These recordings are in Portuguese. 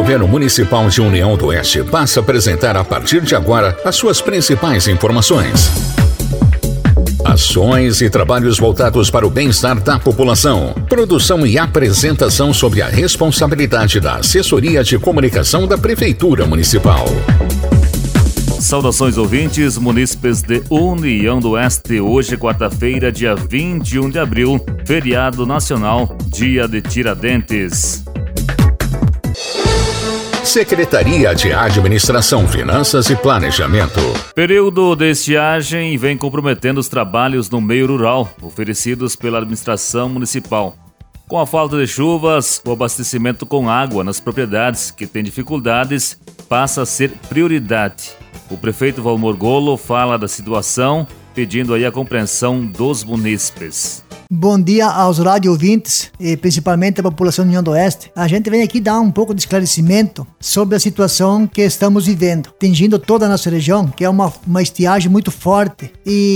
Governo Municipal de União do Oeste passa a apresentar a partir de agora as suas principais informações. Ações e trabalhos voltados para o bem-estar da população. Produção e apresentação sob a responsabilidade da Assessoria de Comunicação da Prefeitura Municipal. Saudações ouvintes, munícipes de União do Oeste. Hoje, quarta-feira, dia 21 de abril, feriado nacional, dia de Tiradentes. Secretaria de Administração, Finanças e Planejamento. Período de estiagem vem comprometendo os trabalhos no meio rural, oferecidos pela administração municipal. Com a falta de chuvas, o abastecimento com água nas propriedades que têm dificuldades passa a ser prioridade. O prefeito Valmor Golo fala da situação, pedindo aí a compreensão dos munícipes. Bom dia aos rádio ouvintes e principalmente a população da União do Oeste. A gente vem aqui dar um pouco de esclarecimento sobre a situação que estamos vivendo, atingindo toda a nossa região, que é uma estiagem muito forte.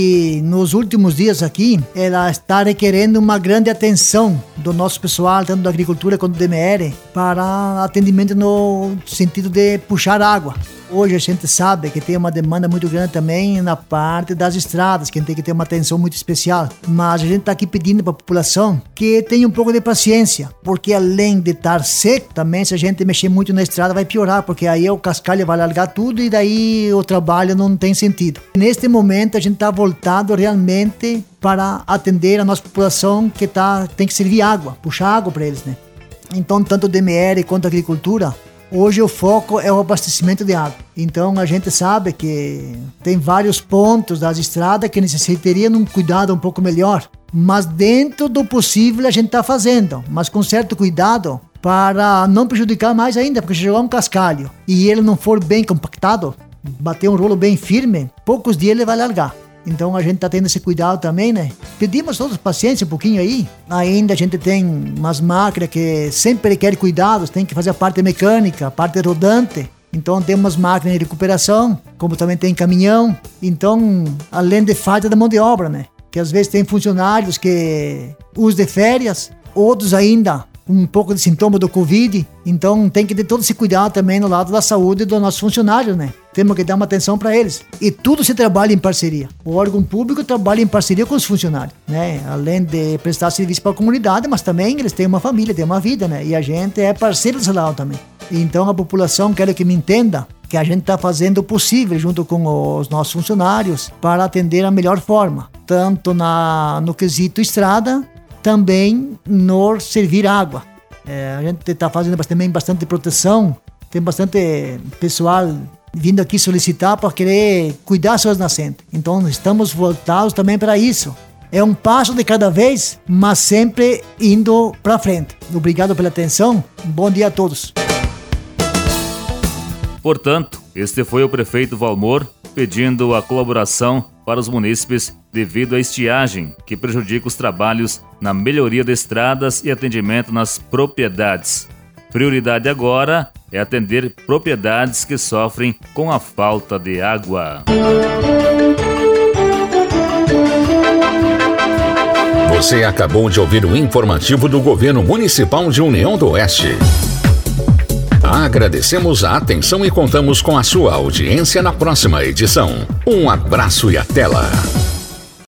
E nos últimos dias aqui, ela está requerendo uma grande atenção do nosso pessoal, tanto da agricultura quanto do DMR, para atendimento no sentido de puxar água. Hoje a gente sabe que tem uma demanda muito grande também na parte das estradas, que tem que ter uma atenção muito especial. Mas a gente está aqui pedindo para a população que tenha um pouco de paciência, porque além de estar seco, também se a gente mexer muito na estrada vai piorar, porque aí o cascalho vai largar tudo e daí o trabalho não tem sentido. Neste momento a gente está voltado realmente para atender a nossa população que tem que servir água, puxar água para eles, né? Então tanto o DMR quanto a agricultura, hoje o foco é o abastecimento de água. Então a gente sabe que tem vários pontos das estradas que necessitariam um cuidado um pouco melhor. Mas dentro do possível a gente está fazendo, mas com certo cuidado para não prejudicar mais ainda, porque se jogar um cascalho e ele não for bem compactado, bater um rolo bem firme, poucos dias ele vai largar. Então a gente está tendo esse cuidado também, né? Pedimos todos paciência um pouquinho aí. Ainda a gente tem umas máquinas que sempre requerem cuidados, tem que fazer a parte mecânica, a parte rodante. Então tem umas máquinas de recuperação, como também tem caminhão. Então, além de falta da mão de obra, né? Que às vezes tem funcionários que usam de férias, outros ainda um pouco de sintoma do Covid. Então tem que ter todo esse cuidado também no lado da saúde dos nossos funcionários, né? Temos que dar uma atenção para eles. E tudo se trabalha em parceria. O órgão público trabalha em parceria com os funcionários, né? Além de prestar serviço para a comunidade, mas também eles têm uma família, têm uma vida, né? E a gente é parceiro desse lado também. Então a população, quero que me entenda que a gente está fazendo o possível junto com os nossos funcionários para atender a melhor forma. Tanto no quesito estrada, também no servir água. A gente está fazendo também bastante proteção, tem bastante pessoal vindo aqui solicitar para querer cuidar das suas nascentes. Então estamos voltados também para isso. É um passo de cada vez, mas sempre indo para frente. Obrigado pela atenção, bom dia a todos. Portanto, este foi o prefeito Valmor pedindo a colaboração para os munícipes devido à estiagem que prejudica os trabalhos na melhoria de estradas e atendimento nas propriedades. Prioridade agora é atender propriedades que sofrem com a falta de água. Você acabou de ouvir o informativo do Governo Municipal de União do Oeste. Agradecemos a atenção e contamos com a sua audiência na próxima edição. Um abraço e até lá!